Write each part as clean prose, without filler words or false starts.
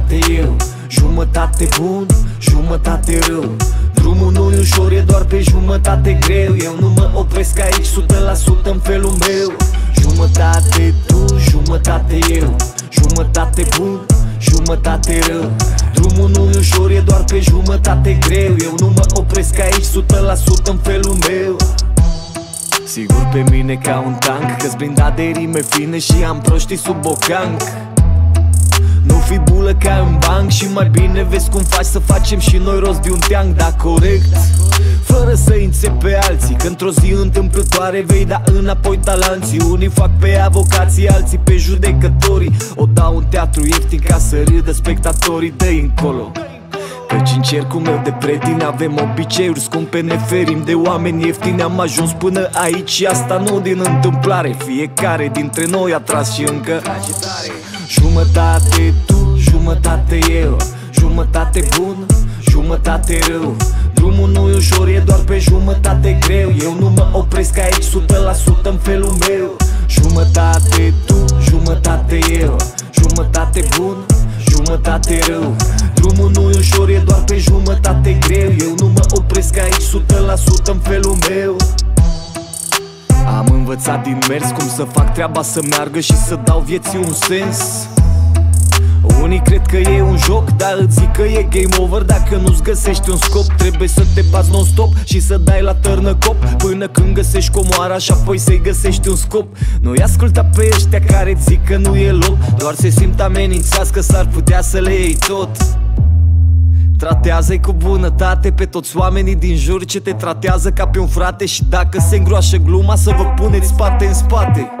Jumătate eu, jumătate bun, jumătate rău. Drumul nu-i ușor, e doar pe jumătate greu. Eu nu mă opresc aici 100% în felul meu. Jumătate tu, jumătate eu, jumătate bun, jumătate rău. Drumul nu-i ușor, e doar pe jumătate greu. Eu nu mă opresc aici 100% în felul meu. Sigur pe mine ca un tank, că-s blindat de rime fine și am proștii sub bocanc. Nu fi bulă ca în banc și mai bine vezi cum faci să facem și noi rost de un teanc, da corect. Fără să înțep pe alții, că într-o zi întâmplătoare vei da înapoi talanții. Unii fac pe avocații, alții pe judecătorii. O dau un teatru ieftin ca să râdă spectatorii, dă-i încolo. Căci în cercul meu de prieteni avem obiceiuri scumpe, ne ferim de oameni ieftini. Am ajuns până aici și asta nu din întâmplare. Fiecare dintre noi a tras și încă jumătate tu, jumătate eu, jumătate bun, jumătate rău. Drumul nu-i ușor, e doar pe jumătate greu. Eu nu mă opresc aici 100% în felul meu. Jumătate tu, jumătate eu, jumătate bun, jumătate rău. Drumul nu-i ușor, e doar pe jumătate greu. Eu nu mă opresc aici 100% în felul meu. Am învățat din mers cum să fac treaba să meargă și să dau vieții un sens. Unii cred că e un joc, dar îți zic că e game over dacă nu-ți găsești un scop. Trebuie să te bați non-stop și să dai la târnăcop până când găsești comoara și apoi să-i găsești un scop. Nu-i asculta pe ăștia care zic că nu e loc, doar se simt amenințați că s-ar putea să le iei tot. Tratează-i cu bunătate pe toți oamenii din jur ce te tratează ca pe un frate. Și dacă se îngroașă gluma, să vă puneți spate în spate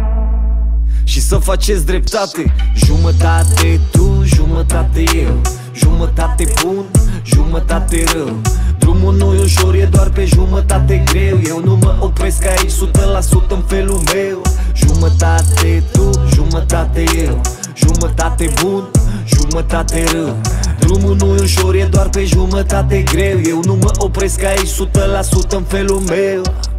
și să faceți dreptate. Jumătate tu, jumătate eu, jumătate bun, jumătate rău. Drumul nu-i ușor, e doar pe jumătate greu. Eu nu mă opresc aici 100% în felul meu. Jumătate tu, jumătate eu, jumătate bun, jumătate rău. Drumul nu-i ușor, e doar pe jumătate greu. Eu nu mă opresc aici 100% în felul meu.